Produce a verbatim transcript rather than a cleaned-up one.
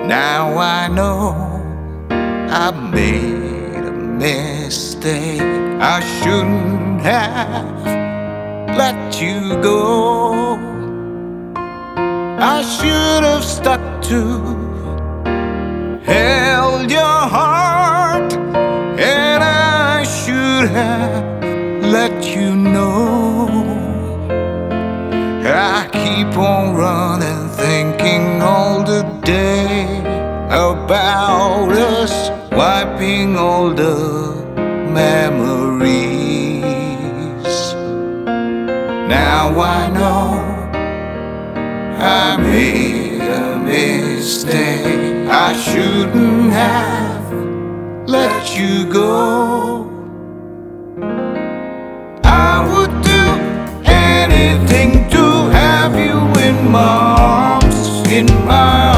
Now I know I made a mistake. I shouldn't have let you go. I should have stuck to, held your heart, and I should have let you know. I keep on running, thinking all the day about us, wiping all the memories. Now I know I made a mistake. I shouldn't have let you go. I would do anything to have you in my arms, in my